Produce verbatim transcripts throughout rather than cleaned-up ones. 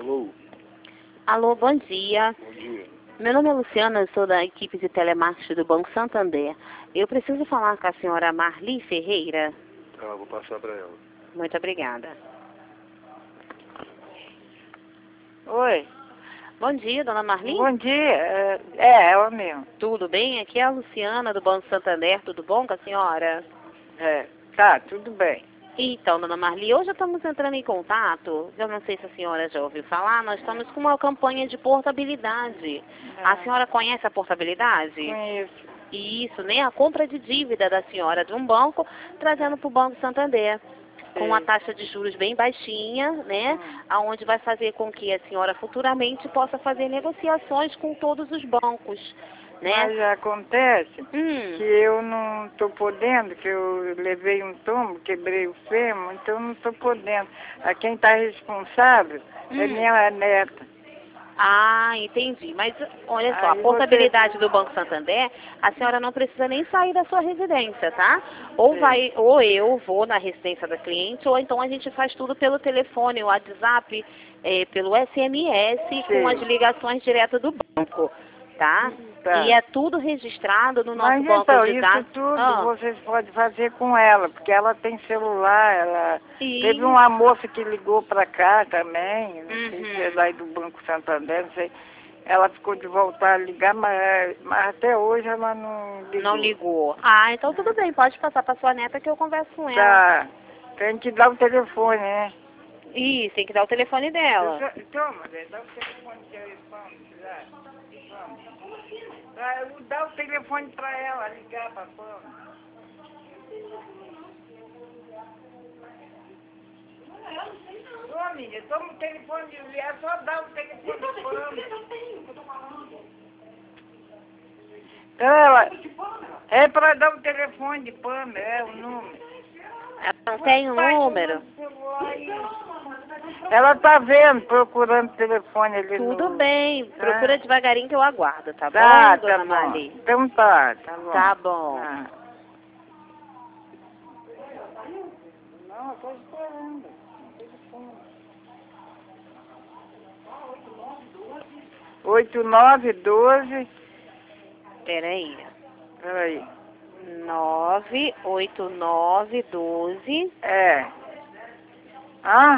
Alô? Alô, bom dia. Bom dia. Meu nome é Luciana, eu sou da equipe de telemarketing do Banco Santander. Eu preciso falar com a senhora Marli Ferreira. Ah, vou passar para ela. Muito obrigada. Oi. Bom dia, dona Marli. Bom dia. É, é ela mesmo. Tudo bem? Aqui é a Luciana do Banco Santander. Tudo bom com a senhora? É, tá, tudo bem. Então, dona Marli, hoje estamos entrando em contato. Eu não sei se a senhora já ouviu falar, nós estamos com uma campanha de portabilidade. Não. A senhora conhece a portabilidade? Conheço. Isso, né? A compra de dívida da senhora de um banco, trazendo para o Banco Santander. Com uma taxa de juros bem baixinha, né? Hum. Aonde vai fazer com que a senhora futuramente possa fazer negociações com todos os bancos, né? Mas acontece Hum. que eu não estou podendo, que eu levei um tombo, quebrei o fêmur, então não estou podendo. A quem está responsável é Hum. minha neta. Ah, entendi. Mas, olha só, Aí a portabilidade você- do Banco Santander, a senhora não precisa nem sair da sua residência, tá? Ou Sim. vai, ou eu vou na residência da cliente, ou então a gente faz tudo pelo telefone, o WhatsApp, eh, pelo S M S, com Sim. as ligações diretas do banco, tá? Tá. E é tudo registrado no nosso Mas banco então, de isso dados. tudo Ah, vocês podem fazer com ela, porque ela tem celular, ela... e- Teve uma moça que ligou para cá também, não sei Uhum. se é lá do Banco Santander, não sei. Ela ficou de voltar a ligar, mas, mas até hoje ela não ligou. Não ligou. Ah, então tudo bem, pode passar para sua neta que eu converso com ela. Tá, tem que dar o telefone, né? Isso, tem que dar o telefone dela. Toma, Zé, dá o telefone que eu respondo, já. Pra eu dar o telefone para ela, ligar para a Pama. Ô, amiga, toma o telefone, é só dar o telefone para a Pama. Então, ela, é para dar o telefone de Pama, é o número. Ela não tem o número? Ela tá vendo, procurando o telefone ali. Tudo no... bem, procura Ah. devagarinho que eu aguardo, tá, Tá, bom, tá dona bom. Marli? Então tá, tá bom. Tá bom. Ah. Não, eu tô esperando. Oito, nove, doze. Peraí. Peraí. nove oito nove doze. É. Ah?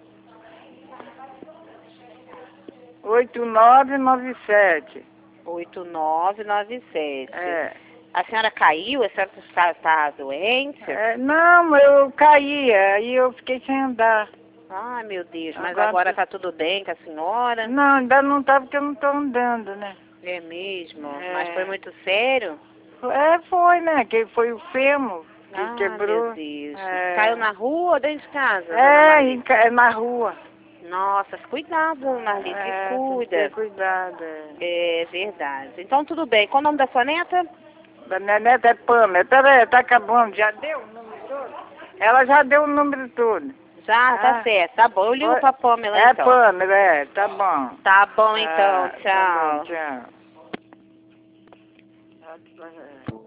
Oito, nove, nove, sete. oito nove nove sete. É. A senhora caiu? A senhora está, tá doente? É. Não, eu caí, aí eu fiquei sem andar. Ai, meu Deus, mas Agora agora tô- tá tudo bem com a senhora? Não, ainda não tá porque eu não tô andando, né? É mesmo? É. Mas foi muito sério? É, foi, né? Que foi o fêmur que Ah, quebrou. meu Deus. É. Caiu na rua ou dentro de casa, dona É, Marli? em ca- é na rua. Nossa, cuidado, dona Marli, se É, tem que cuida. ter cuidado. É. É verdade. Então, tudo bem. Qual o nome da sua neta? Da minha neta é Pâmela. Peraí, tá acabando. Já deu o número todo? Ela já deu o número todo. Já, tá Ah. certo. Tá bom. Eu ligo Oi. pra Pâmela, É então. Pâmela, é. Tá bom. Tá bom, então. Ah, Tchau. Tá bom, tchau.